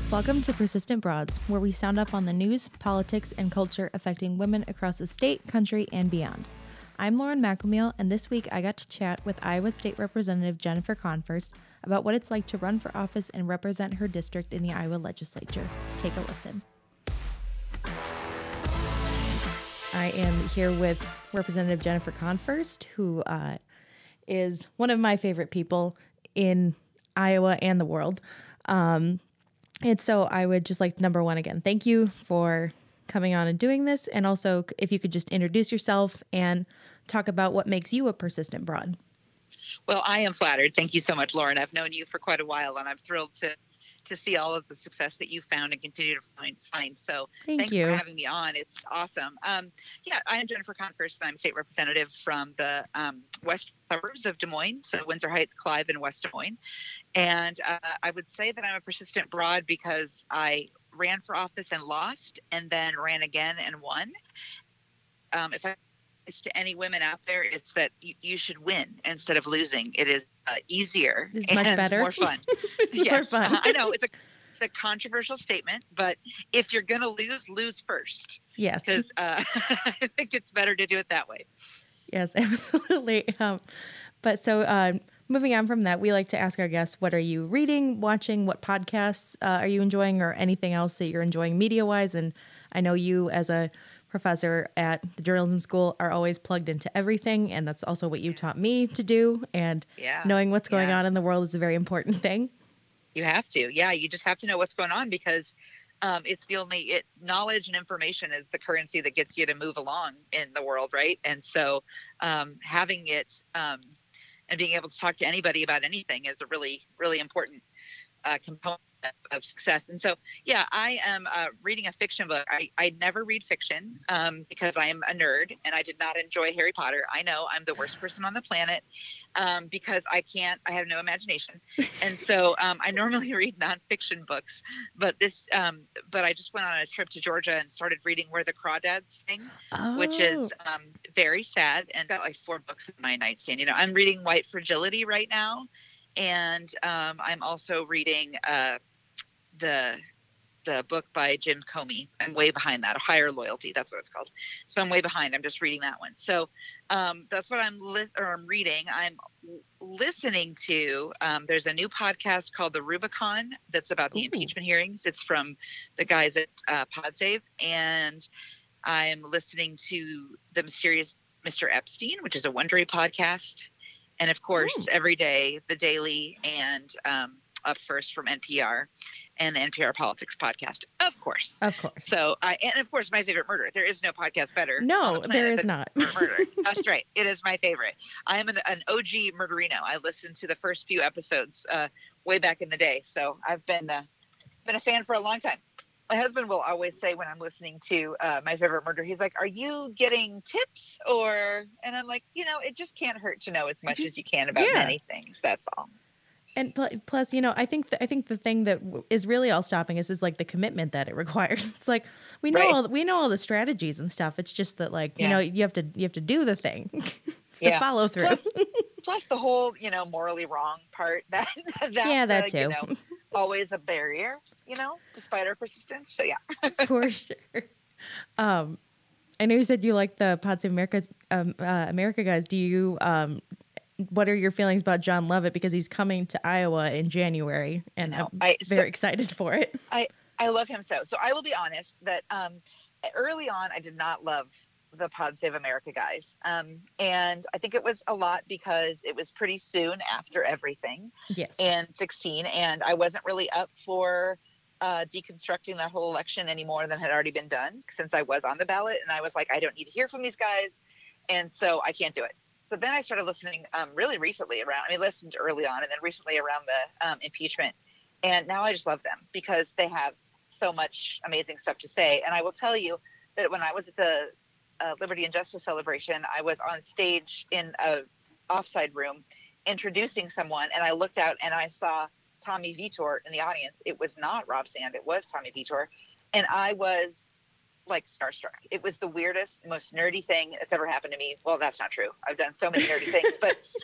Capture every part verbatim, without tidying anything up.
Welcome to Persistent Broads, where we sound up on the news, politics, and culture affecting women across the state, country, and beyond. I'm Lauren McElmeal, and this week I got to chat with Iowa State Representative Jennifer Conforst about what it's like to run for office and represent her district in the Iowa legislature. Take a listen. I am here with Representative Jennifer Conforst, who uh, is one of my favorite people in Iowa and the world. Um, and so I would just like, number one, again, thank you for coming on and doing this. And also, if you could just introduce yourself and talk about what makes you a persistent broad. Well, I am flattered. Thank you so much, Lauren. I've known you for quite a while, and I'm thrilled to to see all of the success that you found and continue to find. find. So Thank thanks you for having me on. It's awesome. Um, yeah, I am Jennifer Conforst, and I'm state representative from the um, west suburbs of Des Moines, so Windsor Heights, Clive, and West Des Moines. And uh, I would say that I'm a persistent broad because I ran for office and lost, and then ran again and won. Um, if I to any women out there, it's that you, you should win instead of losing. It is uh, easier it's and much better. more fun. It's yes, more fun. uh, I know it's a it's a controversial statement, but if you're gonna lose, lose first. Yes, because uh, I think it's better to do it that way. Yes, absolutely. Um, but so uh, moving on from that, we like to ask our guests, what are you reading, watching, what podcasts uh, are you enjoying, or anything else that you're enjoying media-wise? And I know you, as a professor at the journalism school, are always plugged into everything, and that's also what you taught me to do. And yeah. knowing what's going yeah. on in the world is a very important thing. You have to. Yeah, you just have to know what's going on because um, it's the only it knowledge and information is the currency that gets you to move along in the world, right? And so um, having it um, and being able to talk to anybody about anything is a really, really important uh, component of success. And so, yeah, I am uh, reading a fiction book. I, I never read fiction um, because I am a nerd and I did not enjoy Harry Potter. I know I'm the worst person on the planet um, because I can't, I have no imagination. And so um, I normally read nonfiction books, but this, um, but I just went on a trip to Georgia and started reading Where the Crawdads Sing, oh. which is um, very sad, and got like four books in my nightstand. You know, I'm reading White Fragility right now. And um, I'm also reading uh, the the book by Jim Comey. I'm way behind that. Higher Loyalty, that's what it's called. So I'm way behind. I'm just reading that one. So um, that's what I'm li- or I'm reading. I'm listening to. Um, there's a new podcast called The Rubicon that's about the Ooh. impeachment hearings. It's from the guys at uh, PodSave, and I'm listening to The Mysterious Mister Epstein, which is a Wondery podcast. And of course, Ooh. every day, The Daily and um, Up First from N P R and the N P R Politics podcast, of course. Of course. So, I and of course, my favorite murder. There is no podcast better. No, the there is not. Murder. That's right. It is my favorite. I am an, an O G murderino. I listened to the first few episodes uh, way back in the day. So I've been uh, been a fan for a long time. My husband will always say when I'm listening to uh, my favorite murder, he's like, are you getting tips or, and I'm like, you know, it just can't hurt to know as much just, as you can about yeah. many things. That's all. And plus, you know, I think the, I think the thing that is really all stopping us is like the commitment that it requires. It's like, we know, right. all, we know all the strategies and stuff. It's just that like, yeah. you know, you have to, you have to do the thing. It's yeah. the follow through. Plus, plus the whole, you know, morally wrong part that, that's, yeah, that uh, too. You know, always a barrier, you know, despite our persistence. So yeah. For sure. Um, I know you said you like the Pod Save America, um, uh, America guys. Do you, um, what are your feelings about John Lovett? Because he's coming to Iowa in January, and I'm I, very so, excited for it. I, I love him so. So I will be honest that um, early on, I did not love the Pod Save America guys. Um, and I think it was a lot because it was pretty soon after everything yes. in sixteen. And I wasn't really up for uh, deconstructing that whole election any more than had already been done since I was on the ballot. And I was like, I don't need to hear from these guys. And so I can't do it. So then I started listening um, really recently around, I mean, listened early on and then recently around the um, impeachment. And now I just love them because they have so much amazing stuff to say. And I will tell you that when I was at the uh, Liberty and Justice celebration, I was on stage in a offside room introducing someone. And I looked out and I saw Tommy Vitor in the audience. It was not Rob Sand. It was Tommy Vitor. And I was like starstruck. It was the weirdest, most nerdy thing that's ever happened to me. Well, that's not true. I've done so many nerdy things, but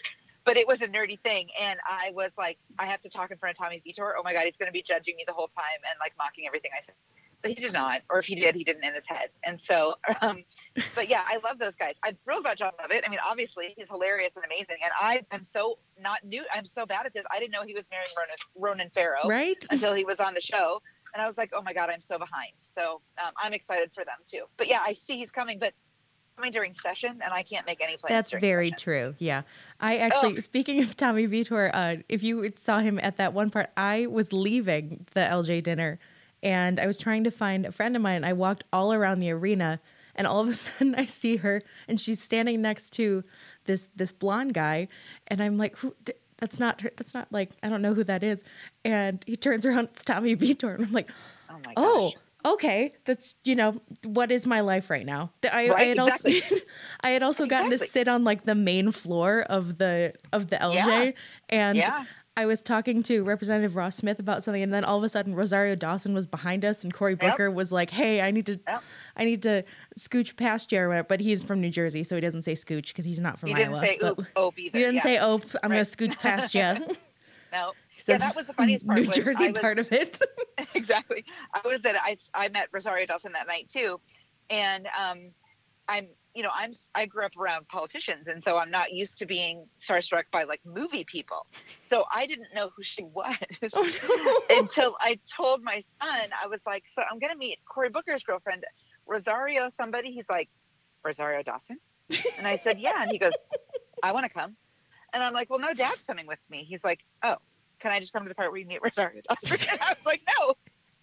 but it was a nerdy thing. And I was like, I have to talk in front of Tommy Vitor. Oh my God, he's going to be judging me the whole time and like mocking everything I said. But he did not, or if he did, he didn't in his head. And so, um, but yeah, I love those guys. I'm thrilled about John Lovett. I mean, obviously he's hilarious and amazing. And I am so not new. I'm so bad at this. I didn't know he was marrying Ronan, Ronan Farrow right? until he was on the show. And I was like, oh my God, I'm so behind. So um, I'm excited for them too. But yeah, I see he's coming, but coming during session, and I can't make any plans. That's very session. true. Yeah. I actually, oh. speaking of Tommy Vitor, uh, if you saw him at that one part, I was leaving the L J dinner and I was trying to find a friend of mine. And I walked all around the arena and all of a sudden I see her and she's standing next to this, this blonde guy. And I'm like, who? That's not her. That's not like, I don't know who that is. And he turns around, it's Tommy Vitor. And I'm like, oh my gosh. Oh, okay, that's, you know, what is my life right now? I, right, I had exactly. also, I had also gotten exactly. to sit on like the main floor of the of the L J, yeah. and yeah. I was talking to Representative Ross Smith about something, and then all of a sudden Rosario Dawson was behind us, and Cory Booker yep. was like, "Hey, I need to, yep. I need to scooch past you," or whatever. But he's from New Jersey, so he doesn't say scooch because he's not from he Iowa. Didn't say but oop, ope either. He didn't yeah. say ope. I'm right. gonna scooch past you. No. Yeah, that was the funniest part. New was Jersey I was, part of it. exactly. I was at I I met Rosario Dawson that night too, and um, I'm you know I'm I grew up around politicians, and so I'm not used to being starstruck by like movie people. So I didn't know who she was oh, no. until I told my son. I was like, so I'm gonna meet Cory Booker's girlfriend, Rosario somebody. He's like, Rosario Dawson, and I said, yeah, and he goes, I want to come. And I'm like, well, no, Dad's coming with me. He's like, oh, can I just come to the part where you meet Rosario Dawson? And I was like, no.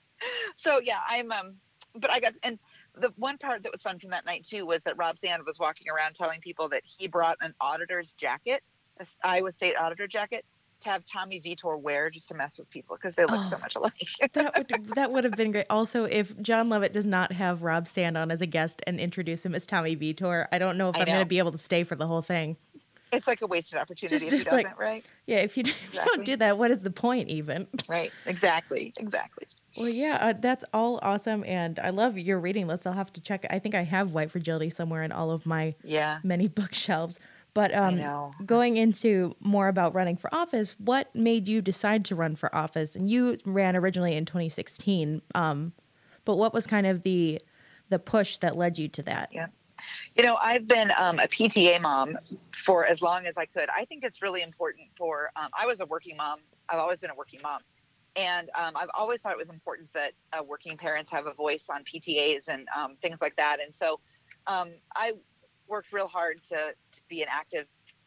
So yeah, I'm, um, but I got, and the one part that was fun from that night too was that Rob Sand was walking around telling people that he brought an auditor's jacket, an Iowa State auditor jacket, to have Tommy Vitor wear just to mess with people because they look oh, so much alike. that would that would have been great. Also, if John Lovett does not have Rob Sand on as a guest and introduce him as Tommy Vitor, I don't know if I I'm going to be able to stay for the whole thing. It's like a wasted opportunity just, if just he doesn't, like, right? Yeah, if you, exactly. you don't do that, what is the point even? Right, exactly, exactly. Well, yeah, uh, that's all awesome, and I love your reading list. I'll have to check. I think I have White Fragility somewhere in all of my yeah. many bookshelves. But um, I know. going into more about running for office, what made you decide to run for office? And you ran originally in twenty sixteen, um, but what was kind of the the push that led you to that? Yeah. You know, I've been um, a P T A mom for as long as I could. I think it's really important for, um, I was a working mom. I've always been a working mom. And um, I've always thought it was important that uh, working parents have a voice on P T As and um, things like that. And so um, I worked real hard to, to be an active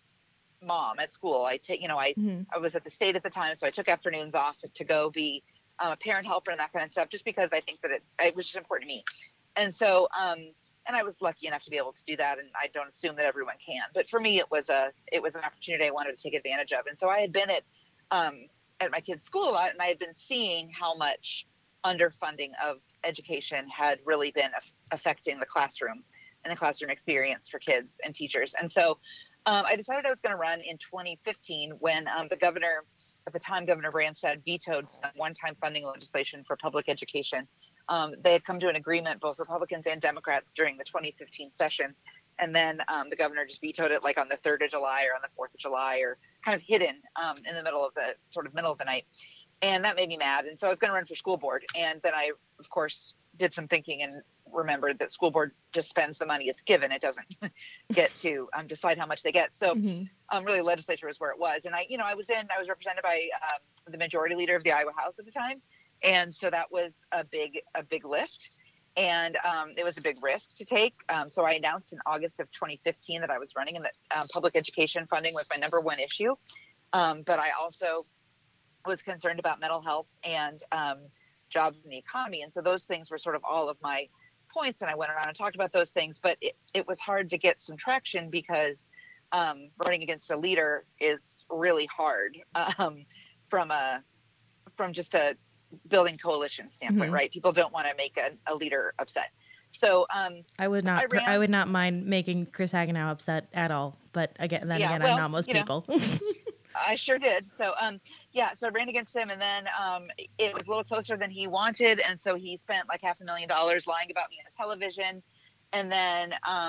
mom at school. I take, you know, I, mm-hmm. I was at the state at the time, so I took afternoons off to go be um, a parent helper and that kind of stuff, just because I think that it, it was just important to me. And so, um, and I was lucky enough to be able to do that. And I don't assume that everyone can, but for me, it was a, it was an opportunity I wanted to take advantage of. And so I had been at, um, at my kids' school a lot, and I had been seeing how much underfunding of education had really been af- affecting the classroom and the classroom experience for kids and teachers. And so um, I decided I was going to run in twenty fifteen when um, the governor, at the time, Governor Branstad, vetoed some one-time funding legislation for public education. Um, they had come to an agreement, both Republicans and Democrats, during the twenty fifteen session. And then um, the governor just vetoed it like on the third of July or on the fourth of July, or kind of hidden um, in the middle of the sort of middle of the night. And that made me mad. And so I was going to run for school board. And then I, of course, did some thinking and remembered that school board just spends the money it's given. It doesn't get to um, decide how much they get. So mm-hmm. um, really legislature was where it was. And I, you know, I was in, I was represented by um, the majority leader of the Iowa House at the time. And so that was a big, a big lift. And um, it was a big risk to take. Um, so I announced in August of twenty fifteen that I was running, and that um, public education funding was my number one issue. Um, but I also was concerned about mental health and um, jobs in the economy. And so those things were sort of all of my points. And I went around and talked about those things. But it, it was hard to get some traction because um, running against a leader is really hard um, from a from just a building coalition standpoint, mm-hmm. right? People don't want to make a, a leader upset. So um, I would not, I, ran, I would not mind making Chris Hagenow upset at all. But again, then yeah, again, well, I'm not most people. Know, I sure did. So um, yeah, so I ran against him, and then um, it was a little closer than he wanted, and so he spent like half a million dollars lying about me on television. And then um,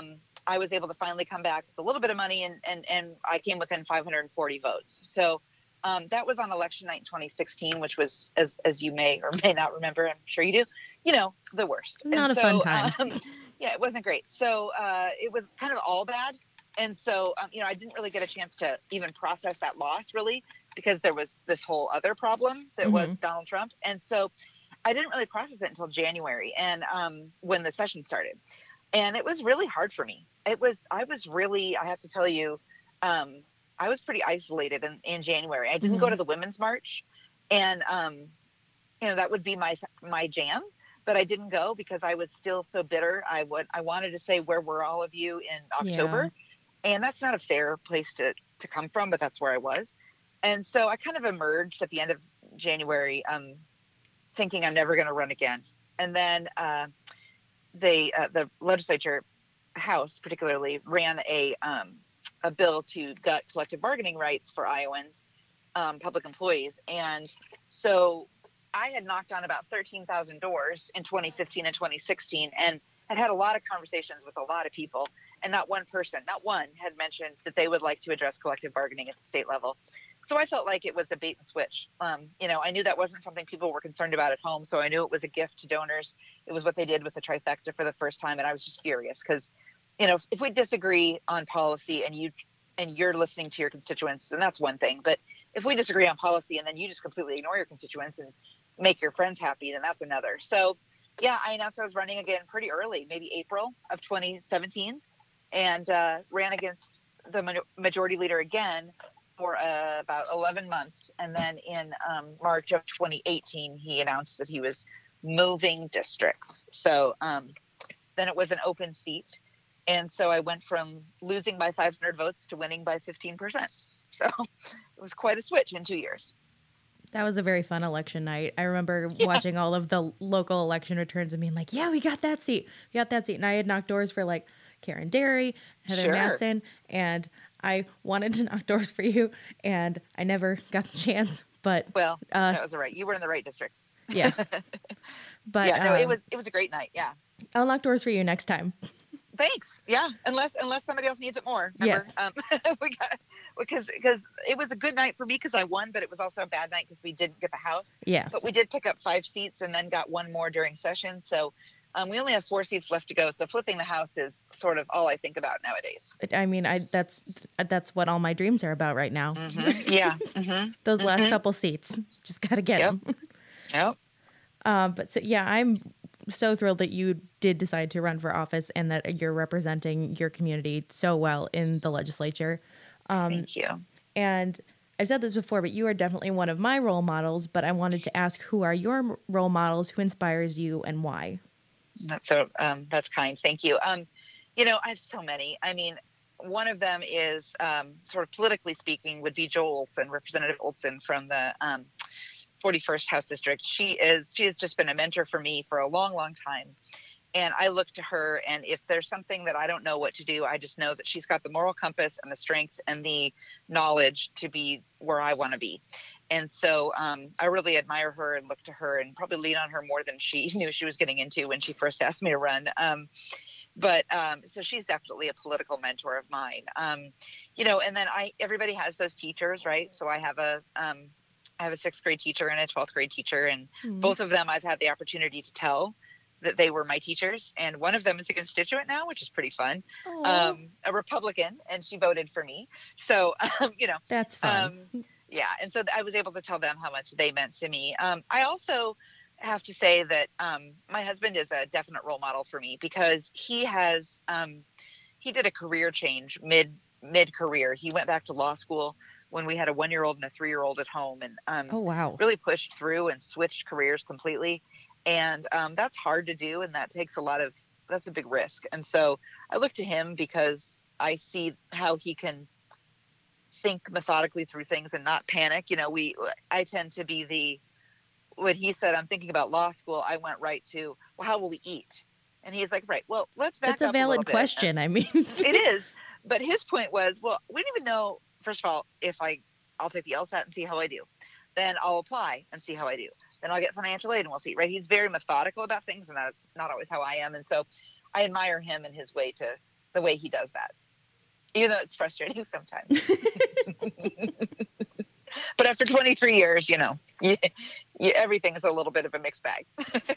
I was able to finally come back with a little bit of money, and and and I came within five hundred forty votes. So um, that was on election night in twenty sixteen, which was, as as you may or may not remember, I'm sure you do, you know, the worst. Not and a so, fun time. Um, yeah, it wasn't great. So uh, it was kind of all bad. And so, um, you know, I didn't really get a chance to even process that loss, really, because there was this whole other problem that Mm-hmm. was Donald Trump. And so I didn't really process it until January, and um, when the session started. And it was really hard for me. It was, I was really, I have to tell you, um, I was pretty isolated in, in January. I didn't Mm-hmm. go to the Women's March, and, um, you know, that would be my, my jam, but I didn't go because I was still so bitter. I would, I wanted to say, where were all of you in October? Yeah. And that's not a fair place to, to come from, but that's where I was. And so I kind of emerged at the end of January, um, thinking I'm never going to run again. And then, uh, they, uh, the legislature, House particularly, ran a um, a bill to gut collective bargaining rights for Iowans, um, public employees. And so I had knocked on about thirteen thousand doors in twenty fifteen and twenty sixteen, and had had a lot of conversations with a lot of people, and not one person, not one had mentioned that they would like to address collective bargaining at the state level. So I felt like it was a bait and switch. Um, you know, I knew that wasn't something people were concerned about at home. So I knew it was a gift to donors. It was what they did with the trifecta for the first time. And I was just furious because, you know, if, if we disagree on policy and you and you're listening to your constituents, then that's one thing. But if we disagree on policy and then you just completely ignore your constituents and make your friends happy, then that's another. So, yeah, I announced I was running again pretty early, maybe April of twenty seventeen, and uh, ran against the ma- majority leader again for uh, about eleven months. And then in um, March of twenty eighteen, he announced that he was moving districts. So um, then it was an open seat. And so I went from losing by five hundred votes to winning by fifteen percent. So it was quite a switch in two years. That was a very fun election night. I remember Yeah. watching all of the local election returns and being like, yeah, we got that seat. We got that seat. And I had knocked doors for like Karen Derry, Heather Sure. Mattson, and I wanted to knock doors for you, and I never got the chance. But Well, uh, that was all right. You were in the right districts. yeah, but yeah, no, it um, was it was a great night. Yeah. I'll knock doors for you next time. Thanks. Yeah, unless unless somebody else needs it more. Remember? Um, we got because because it was a good night for me because I won, but it was also a bad night because we didn't get the House. Yes, But we did pick up five seats and then got one more during session. So um, we only have four seats left to go. So flipping the House is sort of all I think about nowadays. I mean, I that's that's what all my dreams are about right now. Mm-hmm. Yeah. Mm-hmm. Those last Mhm. couple seats, just gotta get Yep. them. Yep. Um, but so yeah, I'm so thrilled that you did decide to run for office and that you're representing your community so well in the legislature. Um, Thank you. and I've said this before, but you are definitely one of my role models. But I wanted to ask, who are your role models? Who inspires you, and why? That's so um, that's kind. Thank you. Um, you know, I have so many. I mean, one of them is um, sort of politically speaking would be Joel Olson, Representative Olson from the um, forty-first House District. She is she has just been a mentor for me for a long, long time. And I look to her, and if there's something that I don't know what to do, I just know that she's got the moral compass and the strength and the knowledge to be where I want to be. And so um, I really admire her and look to her and probably lean on her more than she knew she was getting into when she first asked me to run. Um, but um, so she's definitely a political mentor of mine. Um, you know, and then I everybody has those teachers, right? So I have a um, I have a sixth grade teacher and a twelfth grade teacher, and Mhm. both of them I've had the opportunity to tell that they were my teachers. And one of them is a constituent now, which is pretty fun. Aw, Um, a Republican, and she voted for me. So, um, you know, that's fun. um, yeah. And so I was able to tell them how much they meant to me. Um, I also have to say that um, my husband is a definite role model for me because he has, um, he did a career change mid, mid career. He went back to law school when we had a one-year-old and a three-year-old at home, and um, Oh wow. really pushed through and switched careers completely. And um, that's hard to do. And that takes a lot of, that's a big risk. And so I look to him because I see how he can think methodically through things and not panic. You know, we, I tend to be the, when he said, I'm thinking about law school, I went right to, well, how will we eat? And he's like, right, well, let's back That's a up a little valid bit. question. I mean, It is. But his point was, well, we don't even know, first of all, if I, I'll take the LSAT and see how I do. Then I'll apply and see how I do. Then I'll get financial aid and we'll see, right? He's very methodical about things, and that's not always how I am. And so I admire him and his way to the way he does that, even though it's frustrating sometimes. But after twenty-three years, you know, you, you, everything is a little bit of a mixed bag.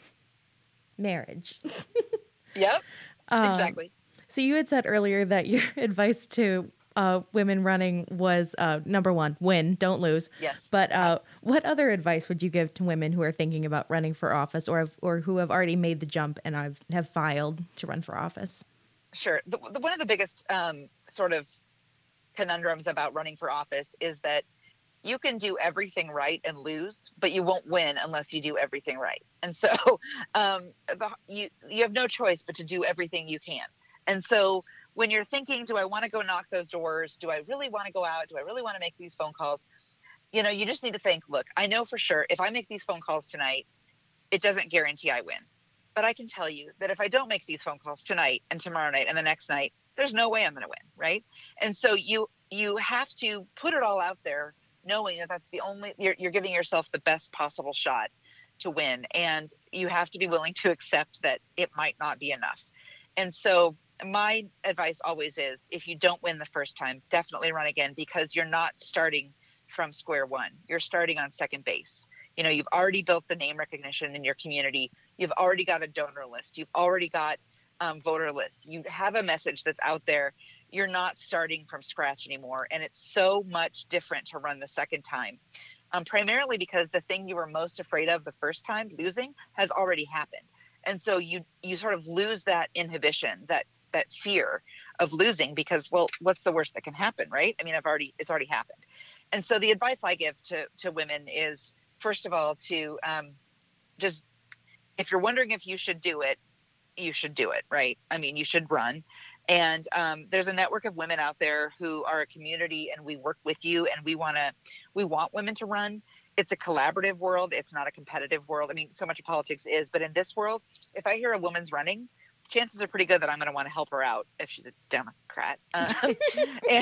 Marriage. Yep, Um, exactly. So you had said earlier that your advice to uh, women running was uh, number one, win, don't lose. Yes. But uh, what other advice would you give to women who are thinking about running for office, or have, or who have already made the jump and have, have filed to run for office? Sure. The, the, one of the biggest um, sort of conundrums about running for office is that you can do everything right and lose, but you won't win unless you do everything right. And so um, the, you you have no choice but to do everything you can. And so when you're thinking, do I want to go knock those doors? Do I really want to go out? Do I really want to make these phone calls? You know, you just need to think, look, I know for sure if I make these phone calls tonight, it doesn't guarantee I win. But I can tell you that if I don't make these phone calls tonight and tomorrow night and the next night, there's no way I'm going to win, right? And so you you have to put it all out there, knowing that that's the only, you're, you're giving yourself the best possible shot to win. And you have to be willing to accept that it might not be enough. And so my advice always is, if you don't win the first time, definitely run again, because you're not starting from square one. You're starting on second base. You know, you've already built the name recognition in your community. You've already got a donor list. You've already got um, voter lists. You have a message that's out there. You're not starting from scratch anymore. And it's so much different to run the second time, um, primarily because the thing you were most afraid of the first time, losing, has already happened. And so you you sort of lose that inhibition, that that fear of losing, because, well, what's the worst that can happen, right? I mean, I've already, it's already happened. And so the advice I give to, to women is, first of all, to um, just, if you're wondering if you should do it, you should do it, right? I mean, you should run. And um, there's a network of women out there who are a community, and we work with you, and we want to, we want women to run. It's a collaborative world. It's not a competitive world. I mean, so much of politics is, but in this world, if I hear a woman's running, chances are pretty good that I'm going to want to help her out if she's a Democrat. Um, and,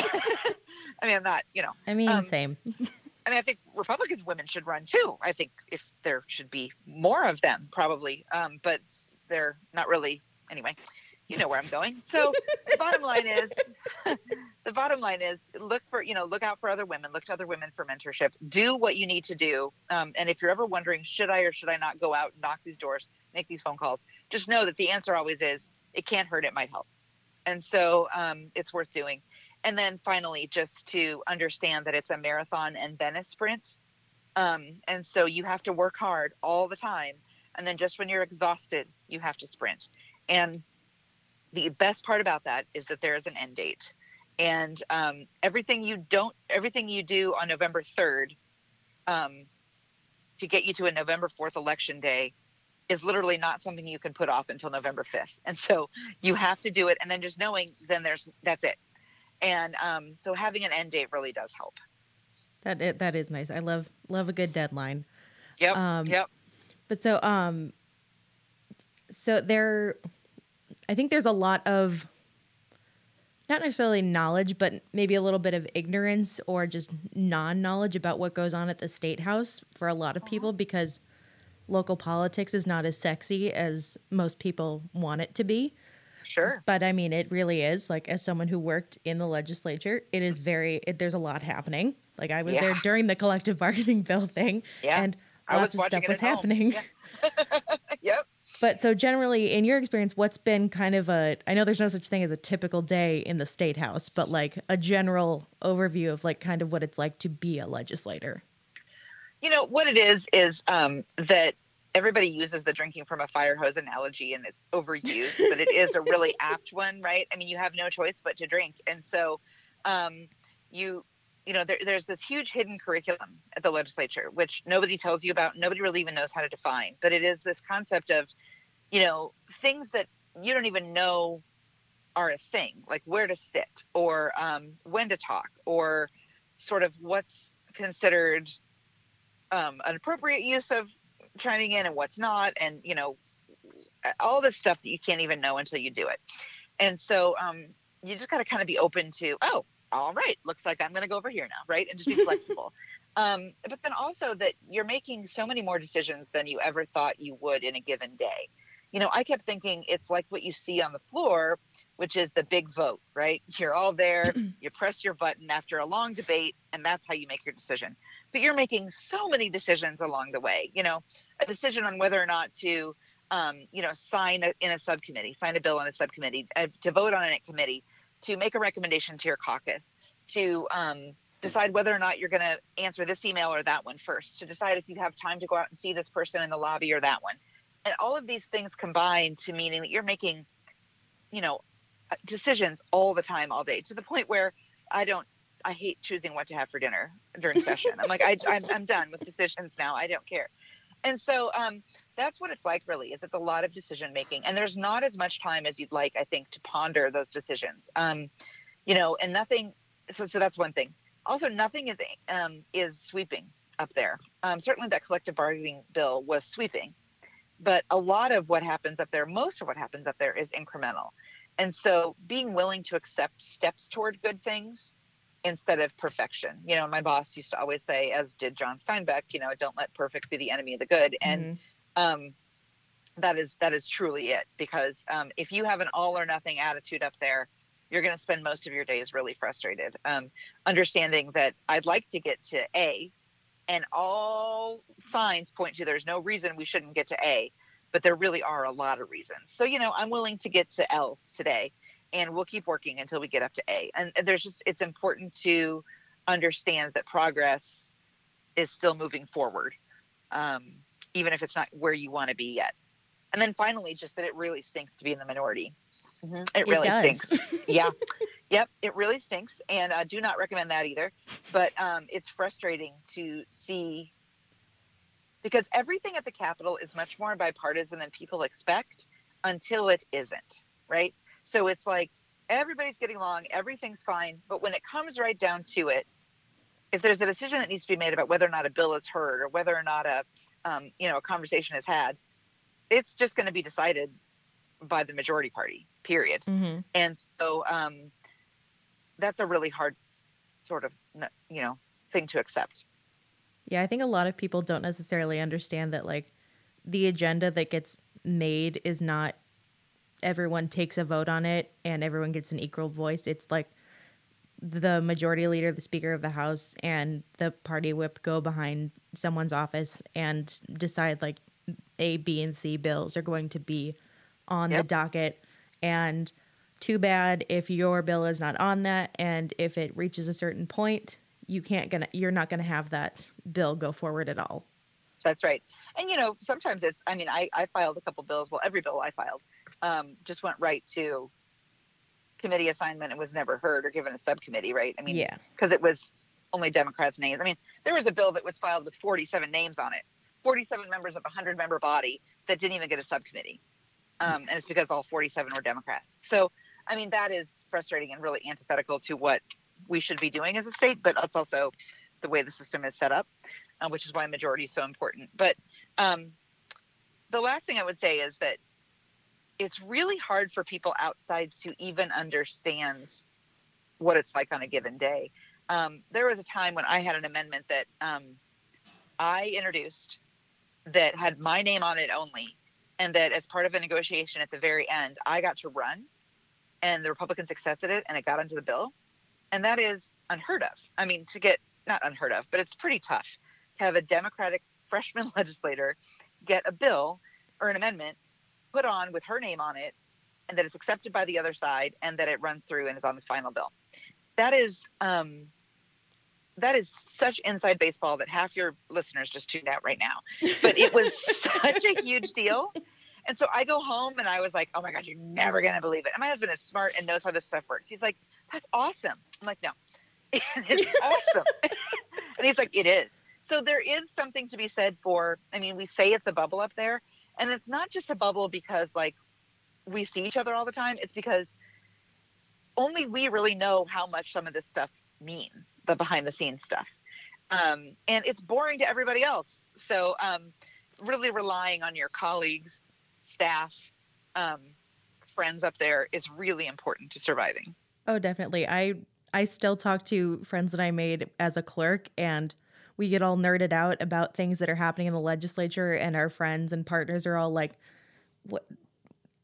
I mean, I'm not, you know. I mean, um, same. I mean, I think Republican women should run too. I think if there should be more of them, probably. Um, but they're not really. Anyway, you know where I'm going. So the bottom line is, the bottom line is, look for, you know, look out for other women. Look to other women for mentorship. Do what you need to do. Um, and if you're ever wondering, should I or should I not go out and knock these doors, make these phone calls, just know that the answer always is, it can't hurt, it might help. And so um, it's worth doing. And then finally, just to understand that it's a marathon and then a sprint. Um, and so you have to work hard all the time. And then just when you're exhausted, you have to sprint. And the best part about that is that there is an end date. And um, everything you don't, everything you do on November third um, to get you to a November fourth election day is literally not something you can put off until November fifth. And so you have to do it. And then just knowing, then there's, that's it. And um, so having an end date really does help. That it, that is nice. I love love a good deadline. Yep. Um, yep. But so um, so there, I think there's a lot of, not necessarily knowledge, but maybe a little bit of ignorance or just non-knowledge about what goes on at the State House for a lot of people, because local politics is not as sexy as most people want it to be. Sure. But I mean, it really is. Like, as someone who worked in the legislature, it is very, it, there's a lot happening. Like, I was Yeah. there during the collective bargaining bill thing, Yeah. and I lots was of stuff watching it was at home. happening. Yeah. Yep. But so generally, in your experience, what's been kind of a, I know there's no such thing as a typical day in the State House, but like a general overview of like kind of what it's like to be a legislator. You know, what it is, is um, that everybody uses the drinking from a fire hose analogy, and it's overused, but it is a really apt one, right? I mean, you have no choice but to drink. And so um, you, you know, there, there's this huge hidden curriculum at the legislature, which nobody tells you about. Nobody really even knows how to define, but it is this concept of, you know, things that you don't even know are a thing, like where to sit, or um, when to talk, or sort of what's considered um, an appropriate use of chiming in and what's not, and, you know, all this stuff that you can't even know until you do it. And so um, you just got to kind of be open to, oh, all right, looks like I'm going to go over here now, right? And just be flexible. um, but then also that you're making so many more decisions than you ever thought you would in a given day. You know, I kept thinking it's like what you see on the floor which is the big vote, right? You're all there, you press your button after a long debate, and that's how you make your decision. But you're making so many decisions along the way, you know, a decision on whether or not to, um, you know, sign a, in a subcommittee, sign a bill in a subcommittee, uh, to vote on it in committee, to make a recommendation to your caucus, to um, decide whether or not you're going to answer this email or that one first, to decide if you have time to go out and see this person in the lobby or that one. And all of these things combine to meaning that you're making, you know, decisions all the time, all day, to the point where I don't, I hate choosing what to have for dinner during session. I'm like, I, I'm, I'm done with decisions now. I don't care. And so um, that's what it's like, really, is it's a lot of decision making. And there's not as much time as you'd like, I think, to ponder those decisions. Um, you know, and nothing, so, so that's one thing. Also, nothing is, um, is sweeping up there. Um, certainly that collective bargaining bill was sweeping. But a lot of what happens up there, most of what happens up there is incremental. And so being willing to accept steps toward good things instead of perfection. You know, my boss used to always say, as did John Steinbeck, you know, don't let perfect be the enemy of the good. And mm-hmm. um, that is that is truly it. Because um, if you have an all or nothing attitude up there, you're going to spend most of your days really frustrated. Um, understanding that I'd like to get to A, and all signs point to there's no reason we shouldn't get to A. But there really are a lot of reasons. So, you know, I'm willing to get to L today, and we'll keep working until we get up to A. And there's just, it's important to understand that progress is still moving forward, um, even if it's not where you want to be yet. And then finally, just that it really stinks to be in the minority. Mm-hmm. It, it really does. stinks. Yeah. Yep. It really stinks. And I uh, do not recommend that either. But um, it's frustrating to see, because everything at the Capitol is much more bipartisan than people expect until it isn't, right? So it's like everybody's getting along, everything's fine. But when it comes right down to it, if there's a decision that needs to be made about whether or not a bill is heard or whether or not a, um, you know, a conversation is had, it's just going to be decided by the majority party, period. Mm-hmm. And so um, that's a really hard sort of, you know, thing to accept. Yeah, I think a lot of people don't necessarily understand that, like, the agenda that gets made is not everyone takes a vote on it and everyone gets an equal voice. It's like the majority leader, the Speaker of the House, and the party whip go behind someone's office and decide, like, A, B, and C bills are going to be on yep. the docket. And too bad if your bill is not on that, and if it reaches a certain point, you can't gonna you're not gonna have that bill go forward at all. That's right. And you know, sometimes it's I mean, I, I filed a couple bills. Well, every bill I filed um, just went right to committee assignment and was never heard or given a subcommittee, right? I mean, yeah, because it was only Democrats' names. I mean, there was a bill that was filed with forty-seven names on it, forty-seven members of a hundred member body that didn't even get a subcommittee. Um, and it's because all forty-seven were Democrats. So, I mean, that is frustrating and really antithetical to what we should be doing as a state, but it's also the way the system is set up, uh, which is why majority is so important. But um, the last thing I would say is that it's really hard for people outside to even understand what it's like on a given day. Um, there was a time when I had an amendment that um, I introduced that had my name on it only, and that as part of a negotiation at the very end, I got to run, and the Republicans accepted it, and it got into the bill. And that is unheard of. I mean, to get, not unheard of, but it's pretty tough to have a Democratic freshman legislator get a bill or an amendment put on with her name on it, and that it's accepted by the other side, and that it runs through and is on the final bill. That is, um, that is such inside baseball that half your listeners just tuned out right now. But it was such a huge deal. And so I go home and I was like, oh my God, you're never going to believe it. And my husband is smart and knows how this stuff works. He's like, that's awesome. I'm like, no, it's awesome. And he's like, it is. So there is something to be said for, I mean, we say it's a bubble up there, and it's not just a bubble because like we see each other all the time. It's because only we really know how much some of this stuff means, the behind the scenes stuff. Um, and it's boring to everybody else. So um, really relying on your colleagues, staff, um, friends up there is really important to surviving. Oh, definitely. I I still talk to friends that I made as a clerk, and we get all nerded out about things that are happening in the legislature, and our friends and partners are all like, what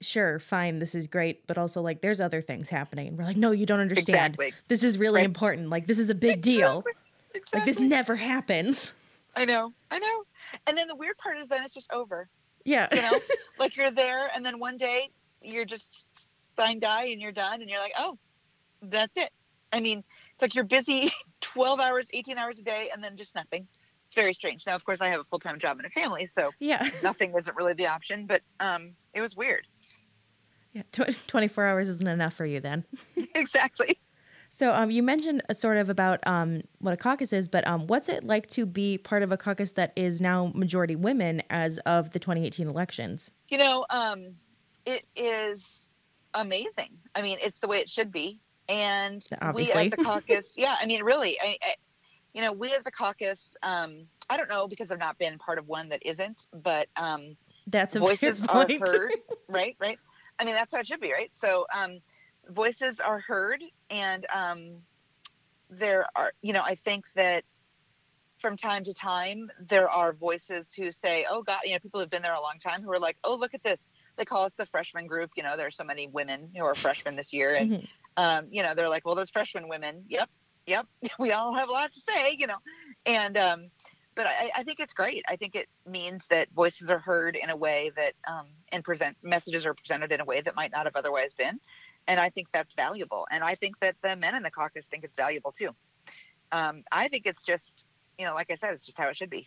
sure, fine, this is great, but also like there's other things happening. And we're like, no, you don't understand. Exactly. This is really Right. important. Like, this is a big deal. Exactly. Exactly. Like, this never happens. I know. I know. And then the weird part is then it's just over. Yeah. You know, like you're there and then one day you're just sign die and you're done and you're like, oh, that's it. I mean, it's like you're busy twelve hours, eighteen hours a day and then just nothing. It's very strange. Now, of course, I have a full-time job and a family, so yeah. nothing isn't really the option, but um, it was weird. Yeah, tw- twenty-four hours isn't enough for you then. Exactly. So um, you mentioned a sort of about um, what a caucus is, but um, what's it like to be part of a caucus that is now majority women as of the twenty eighteen elections? You know, um, it is amazing. I mean, it's the way it should be. And Obviously. we as a caucus, yeah, I mean, really, I, I, you know, we as a caucus, um, I don't know because I've not been part of one that isn't, but um, that's a voices are point. heard, right? Right. I mean, that's how it should be, right? So um, voices are heard, and um, there are, you know, I think that from time to time there are voices who say, "Oh God," you know, people who've been there a long time who are like, "Oh, look at this." They call us the freshman group. You know, there are so many women who are freshmen this year, and mm-hmm. um, you know, they're like, "Well, those freshman women, yep, yep, we all have a lot to say," you know, and um, but I, I think it's great. I think it means that voices are heard in a way that um, and present messages are presented in a way that might not have otherwise been, and I think that's valuable. And I think that the men in the caucus think it's valuable too. Um, I think it's just, you know, like I said, it's just how it should be.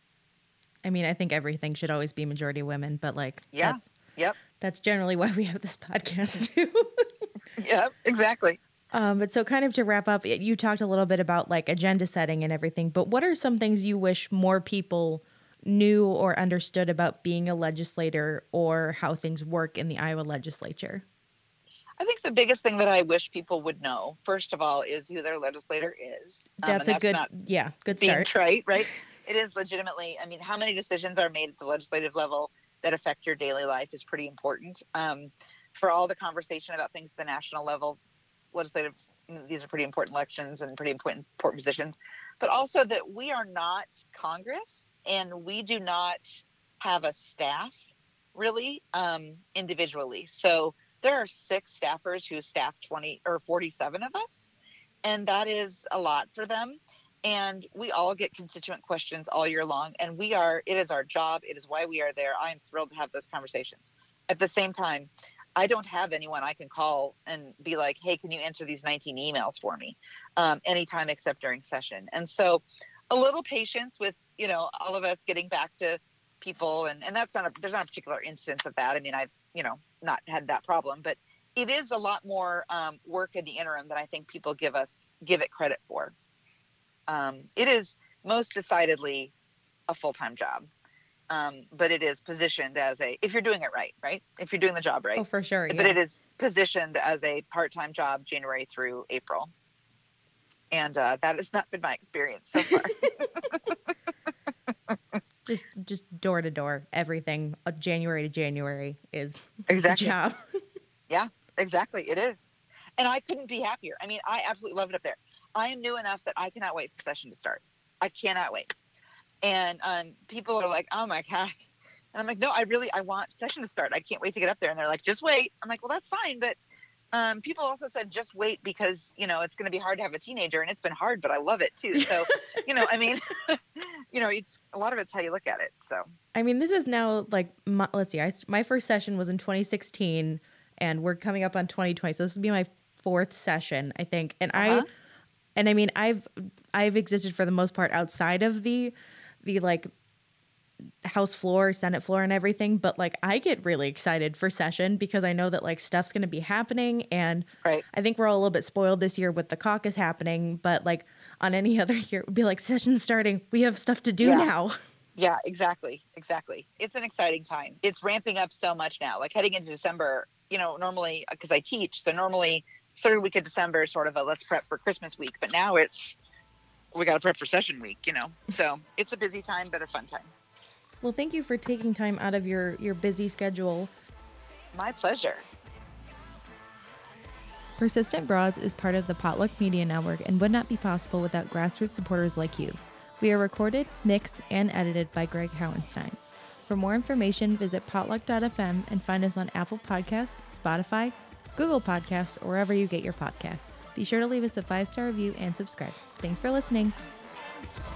I mean, I think everything should always be majority women, but like, yeah, that's, yep, that's generally why we have this podcast too. Yep, exactly. Um, but so kind of to wrap up, you talked a little bit about like agenda setting and everything, but what are some things you wish more people knew or understood about being a legislator or how things work in the Iowa legislature? I think the biggest thing that I wish people would know, first of all, is who their legislator is. Um, that's a that's good, not yeah, good being start. trite, right? It is legitimately, I mean, how many decisions are made at the legislative level that affect your daily life is pretty important. Um, for all the conversation about things at the national level, legislative, these are pretty important elections and pretty important, important positions, but also that we are not Congress and we do not have a staff really um, individually. So there are six staffers who staff twenty or forty-seven of us, and that is a lot for them. And we all get constituent questions all year long, and we are, it is our job. It is why we are there. I am thrilled to have those conversations. At the same time, I don't have anyone I can call and be like, hey, can you answer these nineteen emails for me um, anytime except during session? And so a little patience with, you know, all of us getting back to people. And, and that's not a, there's not a particular instance of that. I mean, I've, you know, not had that problem, but it is a lot more um, work in the interim than I think people give us, give it credit for. Um, it is most decidedly a full-time job. Um, but it is positioned as a, if you're doing it right, right? If you're doing the job right. Oh, for sure. But yeah. it is positioned as a part-time job January through April. And uh, that has not been my experience so far. just just door to door, everything, uh, January to January is exactly. the job. Yeah, exactly. It is. And I couldn't be happier. I mean, I absolutely love it up there. I am new enough that I cannot wait for session to start. I cannot wait. And um, people are like, oh my God. And I'm like, no, I really, I want session to start. I can't wait to get up there. And they're like, just wait. I'm like, well, that's fine. But um, people also said, just wait because, you know, it's going to be hard to have a teenager, and it's been hard, but I love it too. So, you know, I mean, you know, it's a lot of it's how you look at it. So, I mean, this is now like, my, let's see, I, my first session was in twenty sixteen and we're coming up on twenty twenty. So this will be my fourth session, I think. And uh-huh. I, and I mean, I've, I've existed for the most part outside of the, the like House floor, Senate floor and everything. But like, I get really excited for session because I know that like stuff's going to be happening. And right. I think we're all a little bit spoiled this year with the caucus happening, but like on any other year, it would be like session starting. We have stuff to do yeah. now. Yeah, exactly. Exactly. It's an exciting time. It's ramping up so much now, like heading into December, you know, normally because I teach. So normally third week of December is sort of a let's prep for Christmas week, but now it's, we got to prep for session week, you know? So it's a busy time, but a fun time. Well, thank you for taking time out of your, your busy schedule. My pleasure. Persistent Broads is part of the Potluck Media Network and would not be possible without grassroots supporters like you. We are recorded, mixed, and edited by Greg Howenstein. For more information, visit potluck dot f m and find us on Apple Podcasts, Spotify, Google Podcasts, or wherever you get your podcasts. Be sure to leave us a five-star review and subscribe. Thanks for listening.